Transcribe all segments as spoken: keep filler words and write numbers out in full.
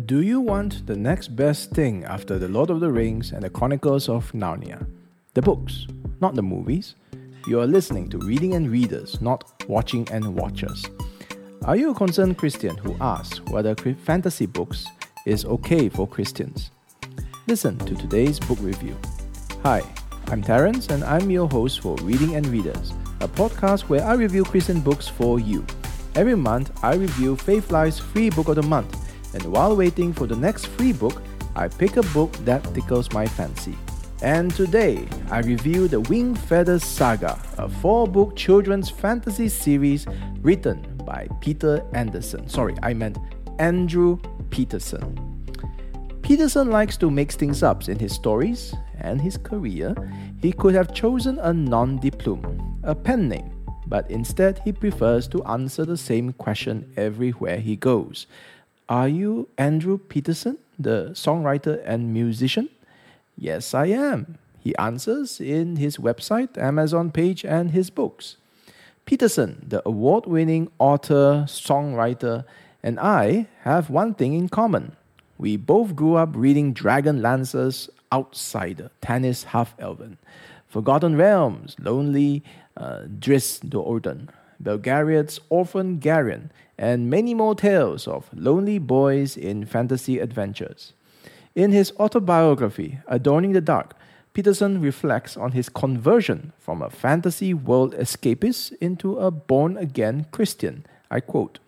Do you want the next best thing after The Lord of the Rings and the Chronicles of Narnia? The books, not the movies. You are listening to Reading and Readers, not Watching and Watchers. Are you a concerned Christian who asks whether fantasy books is okay for Christians? Listen to today's book review. Hi, I'm Terence and I'm your host for Reading and Readers, a podcast where I review Christian books for you. Every month, I review Faith Life's free book of the month. And while waiting for the next free book, I pick a book that tickles my fancy. And today, I review the Wing Feathers Saga, a four-book children's fantasy series written by Peter Anderson. Sorry, I meant Andrew Peterson. Peterson likes to mix things up in his stories and his career. He could have chosen a nom de plume, a pen name, but instead he prefers to answer the same question everywhere he goes. Are you Andrew Peterson, the songwriter and musician? Yes, I am, he answers in his website, Amazon page, and his books. Peterson, the award-winning author, songwriter, and I have one thing in common. We both grew up reading Dragonlance's Outsider, Tanis Half-Elven, Forgotten Realms, Lonely uh, Drizzt Do'Urden, Belgariad's Orphan Garion, and many more tales of lonely boys in fantasy adventures. In his autobiography, Adorning the Dark, Peterson reflects on his conversion from a fantasy world escapist into a born-again Christian. I quote,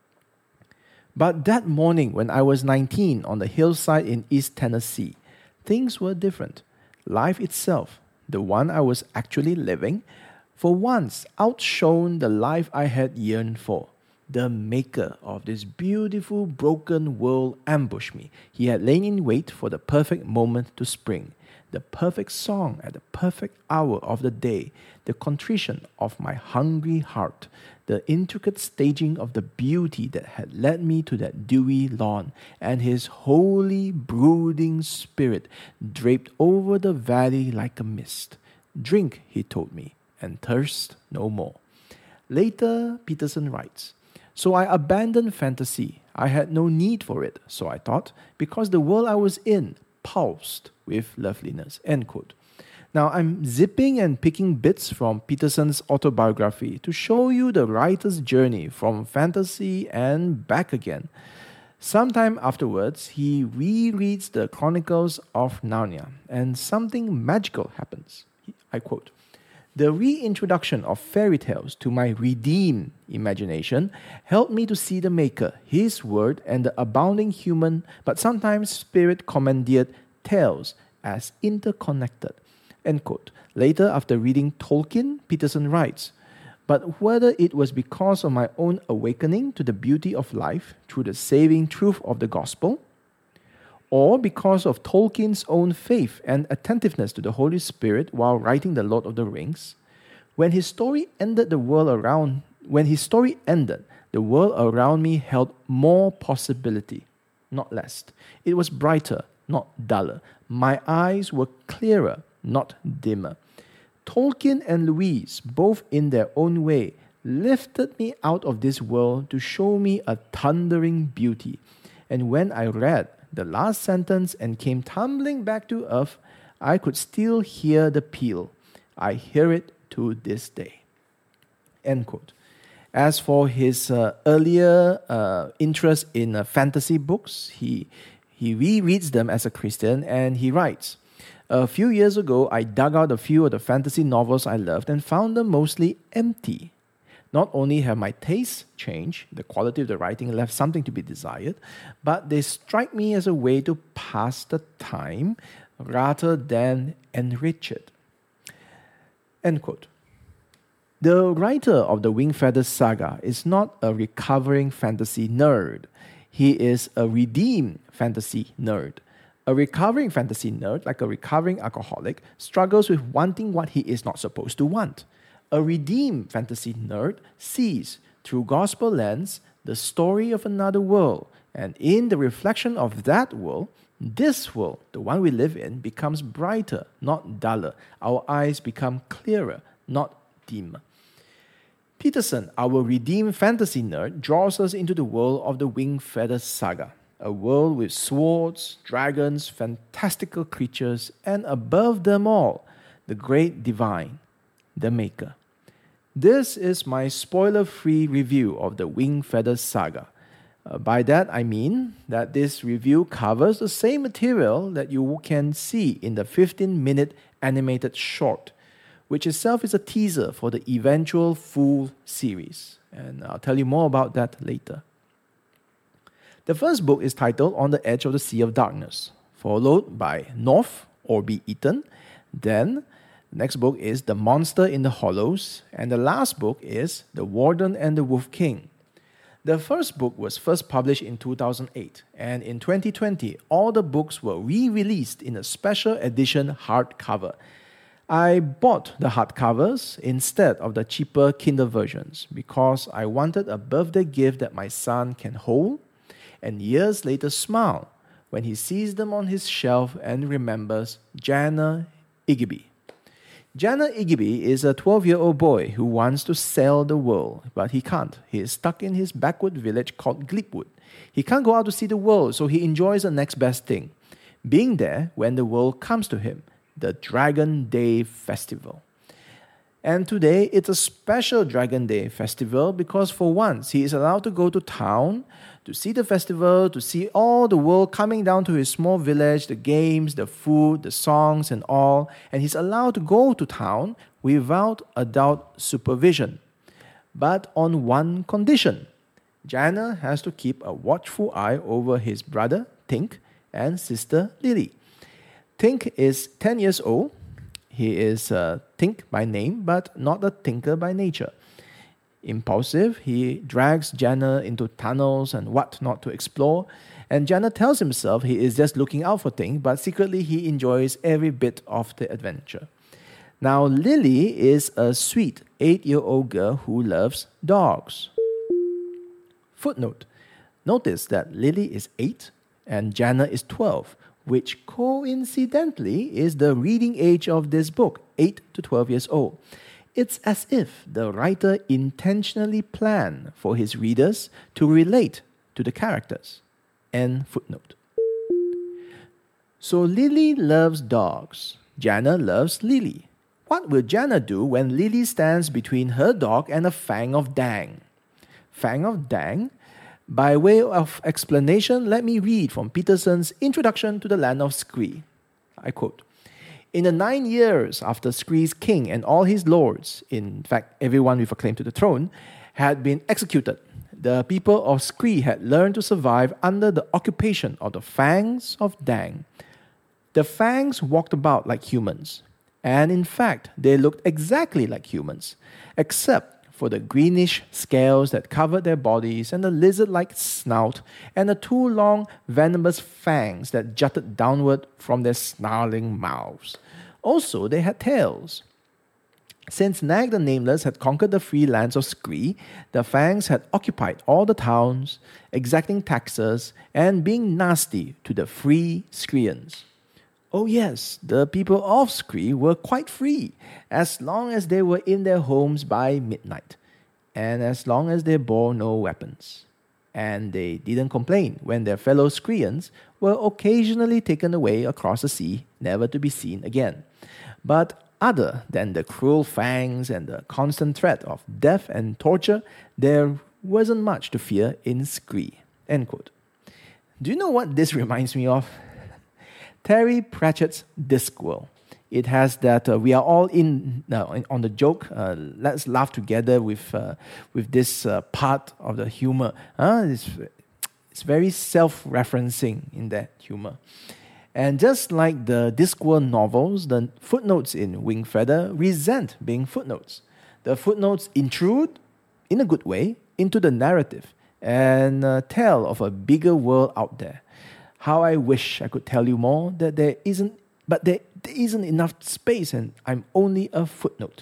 "But that morning when I was nineteen on the hillside in East Tennessee, things were different. Life itself, the one I was actually living, for once outshone the life I had yearned for. The maker of this beautiful broken world ambushed me. He had lain in wait for the perfect moment to spring, the perfect song at the perfect hour of the day, the contrition of my hungry heart, the intricate staging of the beauty that had led me to that dewy lawn, and his holy brooding spirit draped over the valley like a mist. Drink, he told me, and thirst no more." Later, Peterson writes, "So I abandoned fantasy. I had no need for it, so I thought, because the world I was in pulsed with loveliness." End quote. Now, I'm zipping and picking bits from Peterson's autobiography to show you the writer's journey from fantasy and back again. Sometime afterwards, he rereads the Chronicles of Narnia, and something magical happens. I quote, "The reintroduction of fairy tales to my redeemed imagination helped me to see the Maker, His Word, and the abounding human, but sometimes spirit-commandeered tales as interconnected." End quote. Later, after reading Tolkien, Peterson writes, "But whether it was because of my own awakening to the beauty of life through the saving truth of the gospel, or because of Tolkien's own faith and attentiveness to the Holy Spirit while writing The Lord of the Rings, when his story ended the world around when his story ended, the world around me held more possibility, not less. It was brighter, not duller. My eyes were clearer, not dimmer. Tolkien and Louise, both in their own way, lifted me out of this world to show me a thundering beauty. And when I read the last sentence and came tumbling back to earth, I could still hear the peal. I hear it to this day." End quote. As for his uh, earlier uh, interest in uh, fantasy books, he, he rereads them as a Christian, and he writes, "A few years ago, I dug out a few of the fantasy novels I loved and found them mostly empty. Not only have my tastes changed, the quality of the writing left something to be desired, but they strike me as a way to pass the time rather than enrich it." End quote. The writer of the Wing Feathers Saga is not a recovering fantasy nerd. He is a redeemed fantasy nerd. A recovering fantasy nerd, like a recovering alcoholic, struggles with wanting what he is not supposed to want. A redeemed fantasy nerd sees, through gospel lens, the story of another world, and in the reflection of that world, this world, the one we live in, becomes brighter, not duller. Our eyes become clearer, not dimmer. Peterson, our redeemed fantasy nerd, draws us into the world of the Wing Feathers Saga. A world with swords, dragons, fantastical creatures, and above them all, the great divine, the Maker. This is my spoiler-free review of the Wingfeather Saga. Uh, by that I mean that this review covers the same material that you can see in the fifteen-minute animated short, which itself is a teaser for the eventual full series. And I'll tell you more about that later. The first book is titled On the Edge of the Sea of Darkness, followed by North or Be Eaten. Then, the next book is The Monster in the Hollows, and the last book is The Warden and the Wolf King. The first book was first published in two thousand eight, and in twenty twenty, all the books were re-released in a special edition hardcover. I bought the hardcovers instead of the cheaper Kindle versions because I wanted a birthday gift that my son can hold and years later smile when he sees them on his shelf and remembers Jana Igby. Jana Igby is a twelve-year-old boy who wants to sail the world, but he can't. He is stuck in his backward village called Gleepwood. He can't go out to see the world, so he enjoys the next best thing, being there when the world comes to him, the Dragon Day Festival. And today, it's a special Dragon Day Festival because for once, he is allowed to go to town to see the festival, to see all the world coming down to his small village, the games, the food, the songs and all, and he's allowed to go to town without adult supervision. But on one condition. Jana has to keep a watchful eye over his brother, Tink, and sister, Lily. Tink is ten years old. He is uh, Tink by name, but not a tinker by nature. Impulsive, he drags Jana into tunnels and what not to explore, and Jana tells himself he is just looking out for Tink, but secretly he enjoys every bit of the adventure. Now, Lily is a sweet eight-year-old girl who loves dogs. Footnote: notice that Lily is eight and Jana is twelve, which coincidentally is the reading age of this book, eight to twelve years old. It's as if the writer intentionally planned for his readers to relate to the characters. End footnote. So Lily loves dogs. Jana loves Lily. What will Jana do when Lily stands between her dog and a Fang of Dang? Fang of Dang? By way of explanation, let me read from Peterson's Introduction to the Land of Skree. I quote, "In the nine years after Skree's king and all his lords, in fact everyone with a claim to the throne, had been executed, the people of Skree had learned to survive under the occupation of the Fangs of Dang. The Fangs walked about like humans, and in fact they looked exactly like humans, except for the greenish scales that covered their bodies and the lizard-like snout and the two long venomous fangs that jutted downward from their snarling mouths. Also, they had tails. Since Nag the Nameless had conquered the free lands of Skree, the Fangs had occupied all the towns, exacting taxes and being nasty to the free Skreeans. Oh yes, the people of Skree were quite free, as long as they were in their homes by midnight, and as long as they bore no weapons. And they didn't complain when their fellow Skreeans were occasionally taken away across the sea, never to be seen again. But other than the cruel fangs and the constant threat of death and torture, there wasn't much to fear in Skree." End quote. Do you know what this reminds me of? Terry Pratchett's Discworld. It has that uh, we are all in uh, on the joke. Uh, let's laugh together with uh, with this uh, part of the humor. Uh, it's, it's very self-referencing in that humor. And just like the Discworld novels, the footnotes in Wingfeather resent being footnotes. The footnotes intrude, in a good way, into the narrative and uh, tell of a bigger world out there. How I wish I could tell you more, that there isn't, but there, there isn't enough space and I'm only a footnote.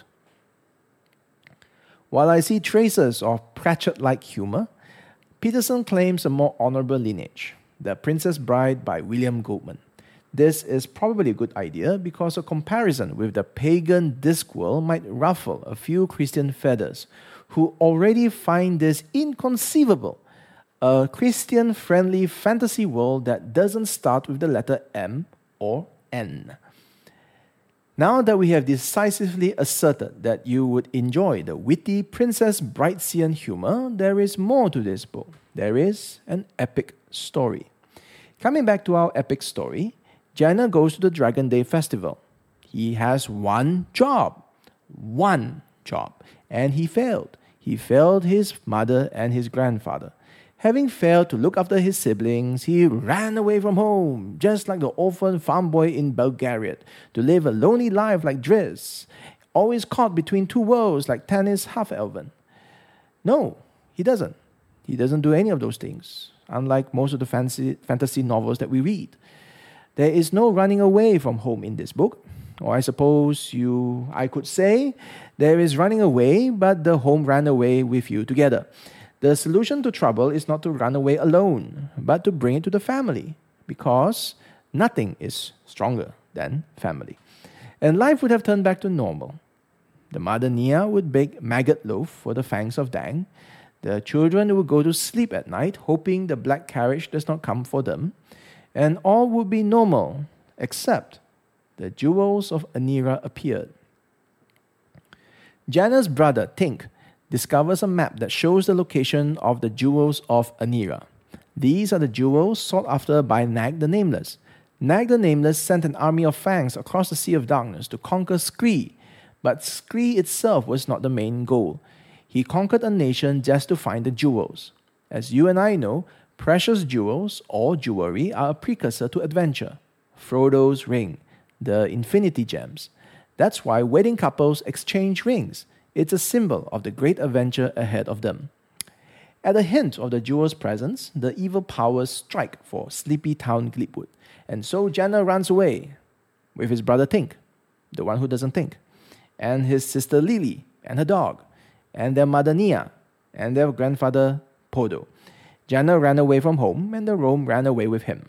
While I see traces of Pratchett-like humor, Peterson claims a more honorable lineage, The Princess Bride by William Goldman. This is probably a good idea because a comparison with the pagan Discworld might ruffle a few Christian feathers who already find this inconceivable, a Christian-friendly fantasy world that doesn't start with the letter M or N. Now that we have decisively asserted that you would enjoy the witty Princess Brightsean humor, there is more to this book. There is an epic story. Coming back to our epic story, Janna goes to the Dragon Day Festival. He has one job. One job. And he failed. He failed his mother and his grandfather. Having failed to look after his siblings, he ran away from home, just like the orphan farm boy in Belgariad, to live a lonely life like Driz, always caught between two worlds like Tanis Half-Elven. No, he doesn't. He doesn't do any of those things, unlike most of the fantasy, fantasy novels that we read. There is no running away from home in this book, or I suppose you, I could say, there is running away, but the home ran away with you together. The solution to trouble is not to run away alone, but to bring it to the family, because nothing is stronger than family. And life would have turned back to normal. The mother Nia would bake maggot loaf for the fangs of Dang. The children would go to sleep at night, hoping the black carriage does not come for them. And all would be normal, except the jewels of Anira appeared. Janna's brother, Tink, discovers a map that shows the location of the jewels of Anira. These are the jewels sought after by Nag the Nameless. Nag the Nameless sent an army of fangs across the Sea of Darkness to conquer Skree, but Skree itself was not the main goal. He conquered a nation just to find the jewels. As you and I know, precious jewels, or jewelry, are a precursor to adventure. Frodo's ring, the Infinity Gems. That's why wedding couples exchange rings. It's a symbol of the great adventure ahead of them. At a hint of the jewel's presence, the evil powers strike for Sleepy Town Gleepwood, and so Janna runs away with his brother Tink, the one who doesn't think, and his sister Lily and her dog, and their mother Nia, and their grandfather Podo. Janna ran away from home, and the Rome ran away with him.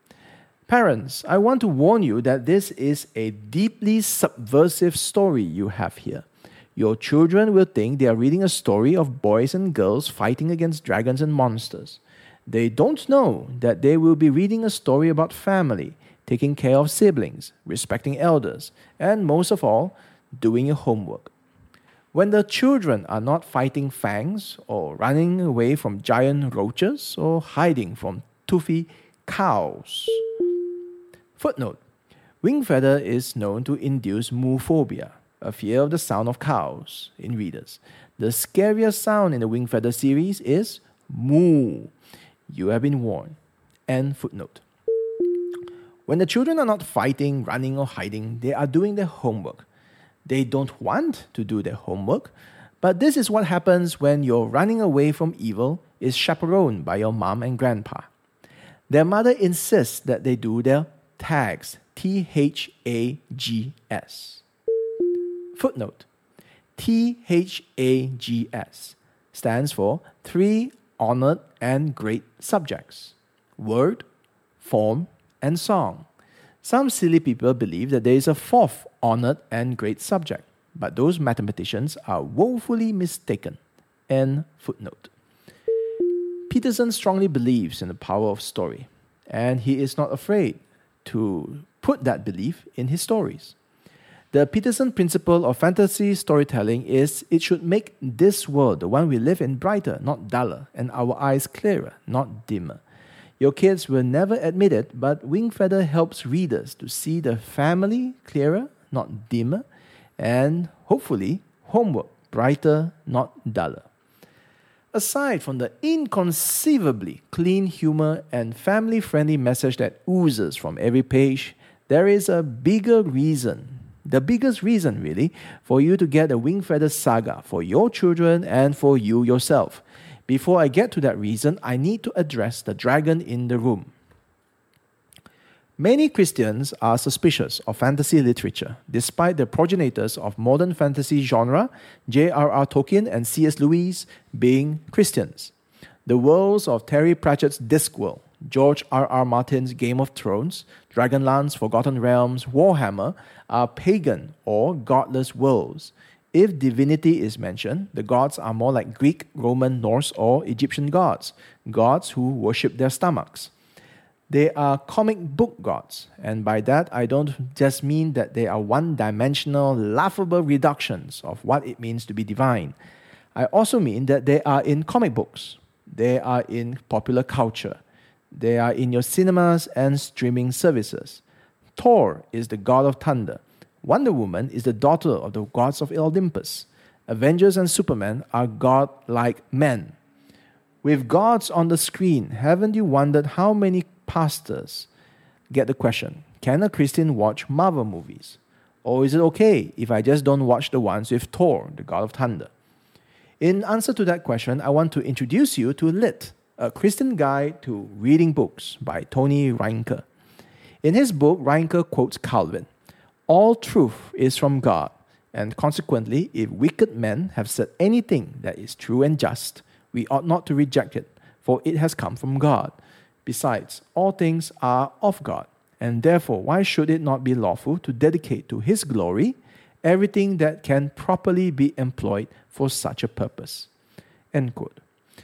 Parents, I want to warn you that this is a deeply subversive story you have here. Your children will think they are reading a story of boys and girls fighting against dragons and monsters. They don't know that they will be reading a story about family, taking care of siblings, respecting elders, and most of all, doing your homework. When the children are not fighting fangs or running away from giant roaches or hiding from toothy cows. Footnote: Wingfeather is known to induce moophobia, a fear of the sound of cows, in readers. The scariest sound in the Wingfeather series is moo. You have been warned. End footnote. When the children are not fighting, running, or hiding, they are doing their homework. They don't want to do their homework, but this is what happens when your running away from evil is chaperoned by your mom and grandpa. Their mother insists that they do their tags, T H A G S. Footnote: T H A G S stands for Three Honored and Great Subjects: Word, Form, and Song. Some silly people believe that there is a fourth honored and great subject, but those mathematicians are woefully mistaken. End footnote. Peterson strongly believes in the power of story, and he is not afraid to put that belief in his stories. The Peterson principle of fantasy storytelling is it should make this world, the one we live in, brighter, not duller, and our eyes clearer, not dimmer. Your kids will never admit it, but Wingfeather helps readers to see the family clearer, not dimmer, and hopefully homework brighter, not duller. Aside from the inconceivably clean humor and family-friendly message that oozes from every page, there is a bigger reason, the biggest reason really, for you to get the Wingfeather Saga for your children and for you yourself. Before I get to that reason, I need to address the dragon in the room. Many Christians are suspicious of fantasy literature, despite the progenitors of modern fantasy genre, J R R Tolkien and C S Lewis, being Christians. The worlds of Terry Pratchett's Discworld, George R R Martin's Game of Thrones, Dragonlance, Forgotten Realms, Warhammer are pagan or godless worlds. if divinity is mentioned, the gods are more like Greek, Roman, Norse, or Egyptian gods, gods who worship their stomachs. They are comic book gods, and by that I don't just mean that they are one-dimensional, laughable reductions of what it means to be divine. I also mean that they are in comic books, they are in popular culture, they are in your cinemas and streaming services. Thor is the god of thunder. Wonder Woman is the daughter of the gods of Olympus. Avengers and Superman are god-like men. With gods on the screen, haven't you wondered how many pastors get the question, can a Christian watch Marvel movies? Or is it okay if I just don't watch the ones with Thor, the god of thunder? In answer to that question, I want to introduce you to Lit, a Christian guide to reading books by Tony Reinke. In his book, Reinke quotes Calvin, "All truth is from God, and consequently, if wicked men have said anything that is true and just, we ought not to reject it, for it has come from God. Besides, all things are of God, and therefore why should it not be lawful to dedicate to His glory everything that can properly be employed for such a purpose?" End quote.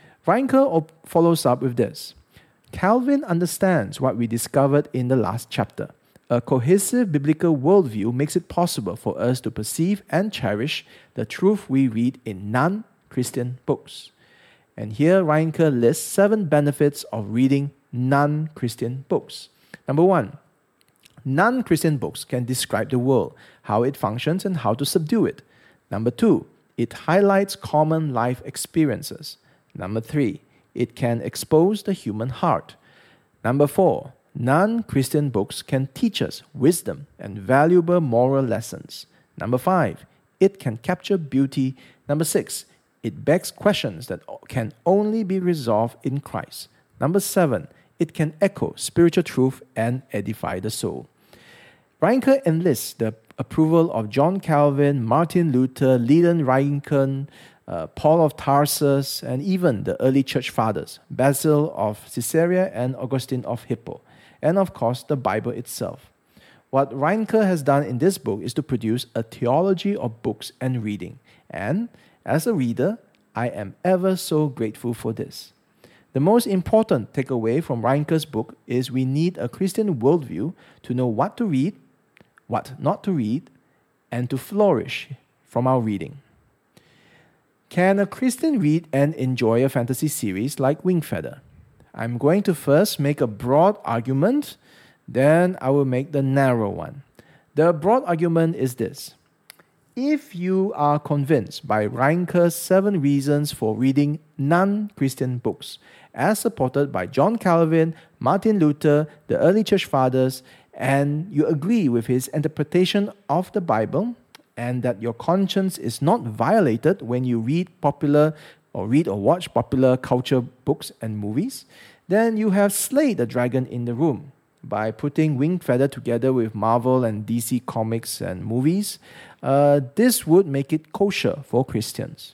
Reinke follows up with this. Calvin understands what we discovered in the last chapter. A cohesive biblical worldview makes it possible for us to perceive and cherish the truth we read in non-Christian books. And here Reinke lists seven benefits of reading non-Christian books. Number one, non-Christian books can describe the world, how it functions, and how to subdue it. Number two, it highlights common life experiences. Number three, it can expose the human heart. Number four, non-Christian books can teach us wisdom and valuable moral lessons. Number five, it can capture beauty. Number six, it begs questions that can only be resolved in Christ. Number seven, it can echo spiritual truth and edify the soul. Reinke enlists the approval of John Calvin, Martin Luther, Leland Reinken, uh, Paul of Tarsus, and even the early church fathers, Basil of Caesarea and Augustine of Hippo, and of course the Bible itself. What Reinke has done in this book is to produce a theology of books and reading, and as a reader, I am ever so grateful for this. The most important takeaway from Reinke's book is we need a Christian worldview to know what to read, what not to read, and to flourish from our reading. Can a Christian read and enjoy a fantasy series like Wingfeather? I'm going to first make a broad argument, then I will make the narrow one. The broad argument is this. If you are convinced by Reinke's seven reasons for reading non-Christian books, as supported by John Calvin, Martin Luther, the early church fathers, and you agree with his interpretation of the Bible, and that your conscience is not violated when you read popular or read or watch popular culture books and movies, then you have slayed the dragon in the room. By putting Wingfeather together with Marvel and D C comics and movies, uh, this would make it kosher for Christians.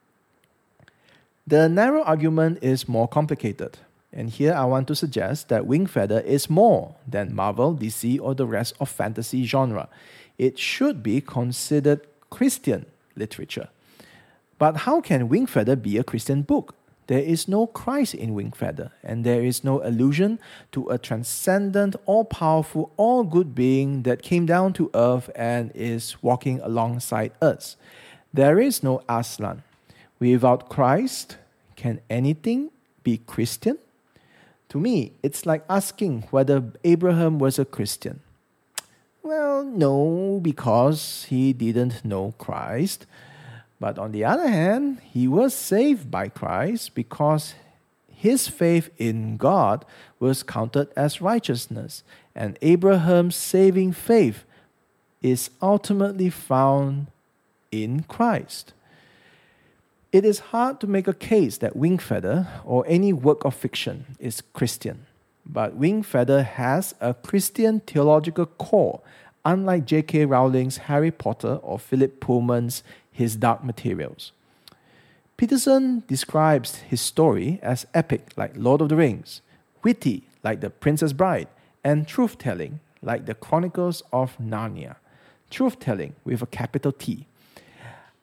The narrow argument is more complicated, and here I want to suggest that Wingfeather is more than Marvel, D C, or the rest of fantasy genre. It should be considered Christian literature. But how can Wingfeather be a Christian book? There is no Christ in Wingfeather, and there is no allusion to a transcendent, all-powerful, all-good being that came down to earth and is walking alongside us. There is no Aslan. Without Christ, can anything be Christian? To me, it's like asking whether Abraham was a Christian. Well, no, because he didn't know Christ. But on the other hand, he was saved by Christ because his faith in God was counted as righteousness, and Abraham's saving faith is ultimately found in Christ. It is hard to make a case that Wingfeather or any work of fiction is Christian, but Wingfeather has a Christian theological core, unlike J K Rowling's Harry Potter or Philip Pullman's His Dark Materials. Peterson describes his story as epic like Lord of the Rings, witty like The Princess Bride, and truth-telling like the Chronicles of Narnia. Truth-telling with a capital T.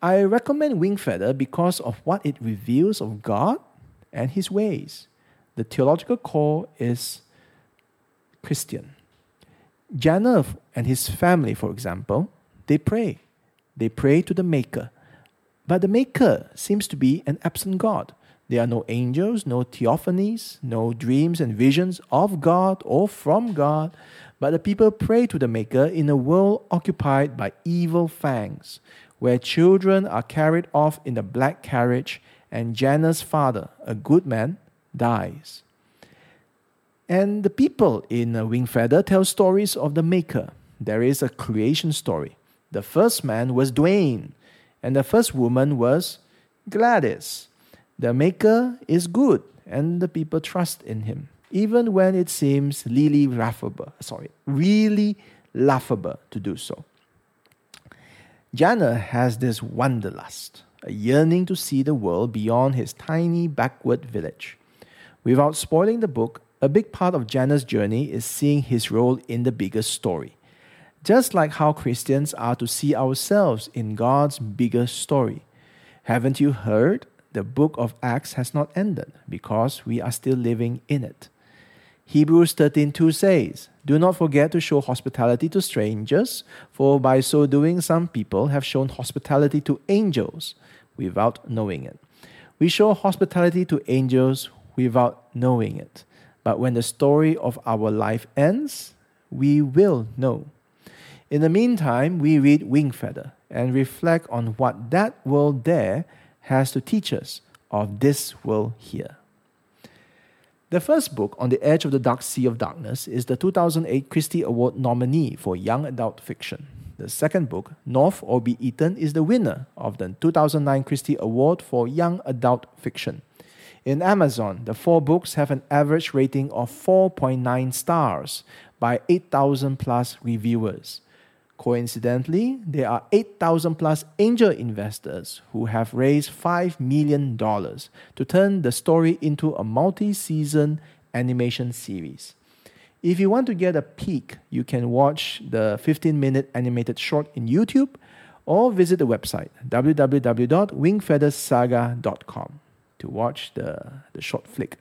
I recommend Wingfeather because of what it reveals of God and His ways. The theological core is Christian. Janner and his family, for example, they pray. They pray to the Maker. But the Maker seems to be an absent God. There are no angels, no theophanies, no dreams and visions of God or from God. But the people pray to the Maker in a world occupied by evil fangs, where children are carried off in the black carriage and Janner's father, a good man, dies. And the people in Wingfeather tell stories of the Maker. There is a creation story. The first man was Dwayne, and the first woman was Gladys. The Maker is good, and the people trust in Him, even when it seems really laughable. Sorry, really laughable to do so. Janner has this wanderlust, a yearning to see the world beyond his tiny backward village. Without spoiling the book, a big part of Janner's journey is seeing his role in the bigger story. Just like how Christians are to see ourselves in God's bigger story. Haven't you heard? The book of Acts has not ended because we are still living in it. Hebrews thirteen two says, "Do not forget to show hospitality to strangers, for by so doing some people have shown hospitality to angels without knowing it." We show hospitality to angels without knowing it. But when the story of our life ends, we will know. In the meantime, we read Wingfeather and reflect on what that world there has to teach us of this world here. The first book, On the Edge of the Dark Sea of Darkness, is the two thousand eight Christie Award nominee for Young Adult Fiction. The second book, North or Be Eaten, is the winner of the two thousand nine Christie Award for Young Adult Fiction. In Amazon, the four books have an average rating of four point nine stars by eight thousand plus reviewers. Coincidentally, there are eight thousand plus angel investors who have raised five million dollars to turn the story into a multi-season animation series. If you want to get a peek, you can watch the fifteen-minute animated short in YouTube or visit the website w w w dot wingfeather saga dot com to watch the, the short flick.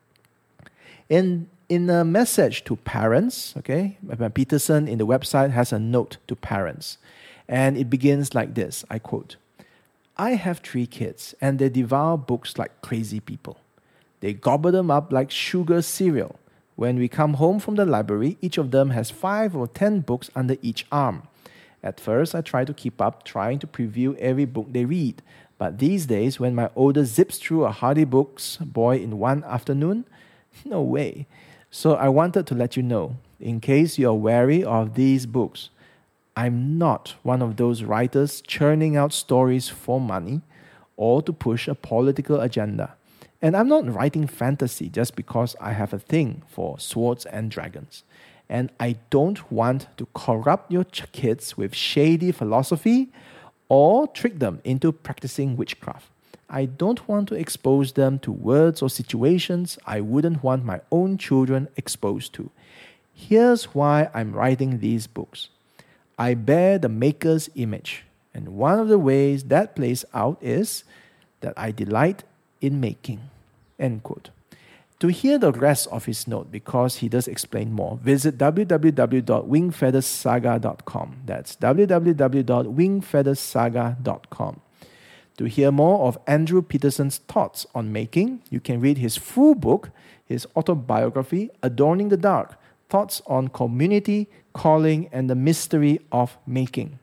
In In a message to parents, okay, Peterson in the website has a note to parents, and it begins like this, I quote, "I have three kids, and they devour books like crazy people. They gobble them up like sugar cereal. When we come home from the library, each of them has five or ten books under each arm. At first, I try to keep up, trying to preview every book they read. But these days, when my oldest zips through a Hardy Books boy in one afternoon, no way. So I wanted to let you know, in case you're wary of these books, I'm not one of those writers churning out stories for money or to push a political agenda. And I'm not writing fantasy just because I have a thing for swords and dragons. And I don't want to corrupt your ch- kids with shady philosophy or trick them into practicing witchcraft. I don't want to expose them to words or situations I wouldn't want my own children exposed to. Here's why I'm writing these books. I bear the Maker's image, and one of the ways that plays out is that I delight in making." End quote. To hear the rest of his note, because he does explain more, visit w w w dot wingfeather saga dot com. That's w w w dot wingfeather saga dot com. To hear more of Andrew Peterson's thoughts on making, you can read his full book, his autobiography, Adorning the Dark, Thoughts on Community, Calling, and the Mystery of Making.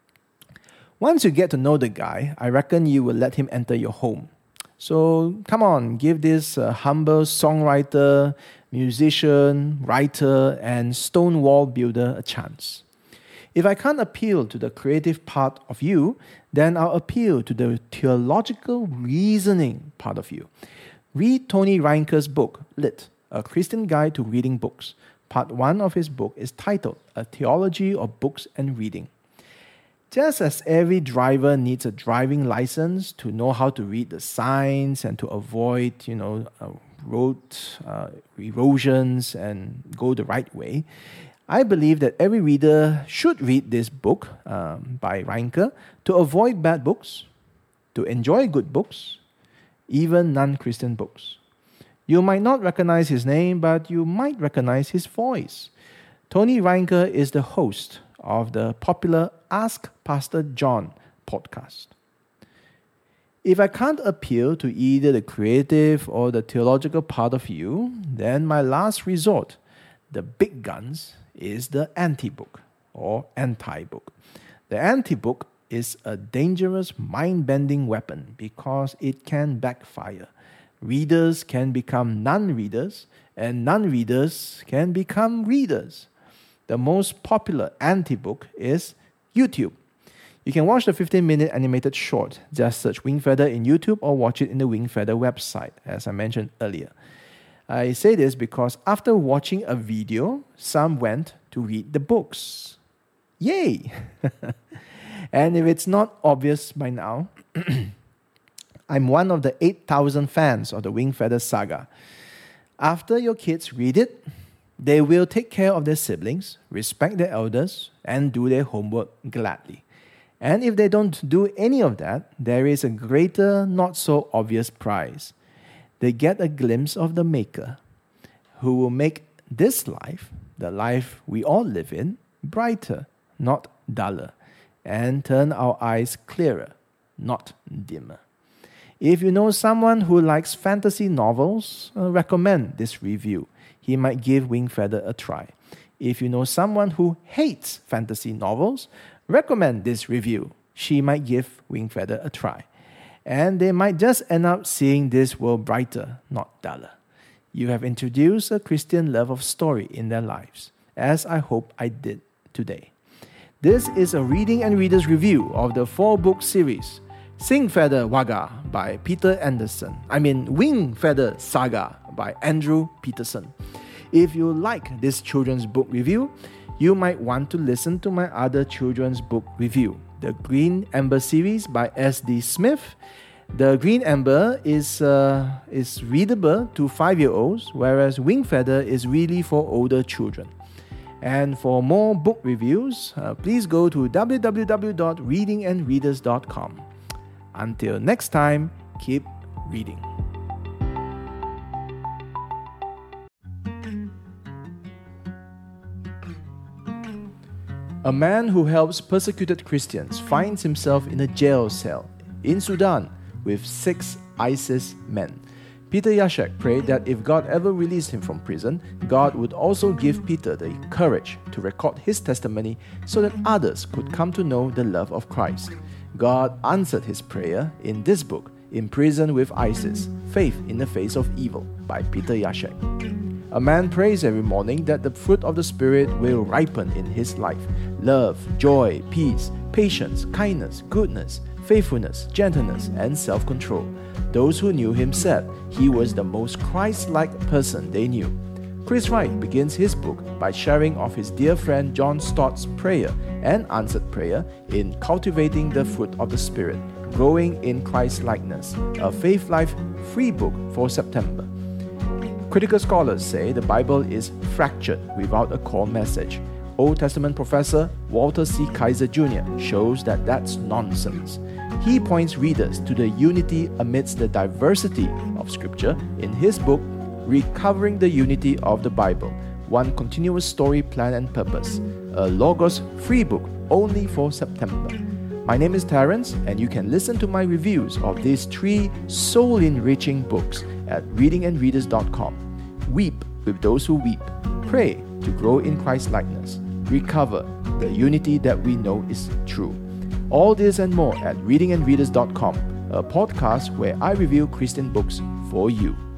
Once you get to know the guy, I reckon you will let him enter your home. So come on, give this uh, humble songwriter, musician, writer, and stone wall builder a chance. If I can't appeal to the creative part of you, then I'll appeal to the theological reasoning part of you. Read Tony Reinker's book, Lit, A Christian Guide to Reading Books. Part one of his book is titled A Theology of Books and Reading. Just as every driver needs a driving license to know how to read the signs and to avoid, you know, uh, road uh, erosions and go the right way, I believe that every reader should read this book um, by Reinke to avoid bad books, to enjoy good books, even non-Christian books. You might not recognize his name, but you might recognize his voice. Tony Reinke is the host of the popular Ask Pastor John podcast. If I can't appeal to either the creative or the theological part of you, then my last resort, the big guns, is the anti-book or anti-book. The anti-book is a dangerous, mind-bending weapon because it can backfire. Readers can become non-readers, and non-readers can become readers. The most popular anti-book is YouTube. You can watch the fifteen-minute animated short. Just search Wingfeather in YouTube or watch it in the Wingfeather website, as I mentioned earlier. I say this because after watching a video, some went to read the books. Yay! And if it's not obvious by now, I'm one of the eight thousand fans of the Wingfeather saga. After your kids read it, they will take care of their siblings, respect their elders, and do their homework gladly. And if they don't do any of that, there is a greater, not so obvious prize. They get a glimpse of the Maker, who will make this life, the life we all live in, brighter, not duller, and turn our eyes clearer, not dimmer. If you know someone who likes fantasy novels, uh, recommend this review. He might give Wingfeather a try. If you know someone who hates fantasy novels, recommend this review. She might give Wingfeather a try. And they might just end up seeing this world brighter, not duller. You have introduced a Christian love of story in their lives, as I hope I did today. This is a reading and readers review of the four-book series, Singfeather Waga by Peter Anderson. I mean, Wingfeather Saga by Andrew Peterson. If you like this children's book review, you might want to listen to my other children's book review, the Green Ember series by S D Smith. The Green Ember is uh, is readable to five-year-olds, whereas Wingfeather is really for older children. And for more book reviews, uh, please go to w w w dot reading and readers dot com. Until next time, keep reading. A man who helps persecuted Christians finds himself in a jail cell in Sudan with six ISIS men. Peter Yashek prayed that if God ever released him from prison, God would also give Peter the courage to record his testimony so that others could come to know the love of Christ. God answered his prayer in this book, In Prison with ISIS, Faith in the Face of Evil by Peter Yashek. A man prays every morning that the fruit of the Spirit will ripen in his life. Love, joy, peace, patience, kindness, goodness, faithfulness, gentleness, and self-control. Those who knew him said he was the most Christ-like person they knew. Chris Wright begins his book by sharing of his dear friend John Stott's prayer and answered prayer in Cultivating the Fruit of the Spirit, Growing in Christ-likeness, a Faith Life free book for September. Critical scholars say the Bible is fractured without a core message. Old Testament professor Walter C. Kaiser Junior shows that that's nonsense. He points readers to the unity amidst the diversity of Scripture in his book, Recovering the Unity of the Bible, One Continuous Story, Plan and Purpose, a Logos free book only for September. My name is Terence, and you can listen to my reviews of these three soul-enriching books at reading and readers dot com. Weep with those who weep. Pray to grow in Christ-likeness. Recover the unity that we know is true. All this and more at reading and readers dot com, a podcast where I review Christian books for you.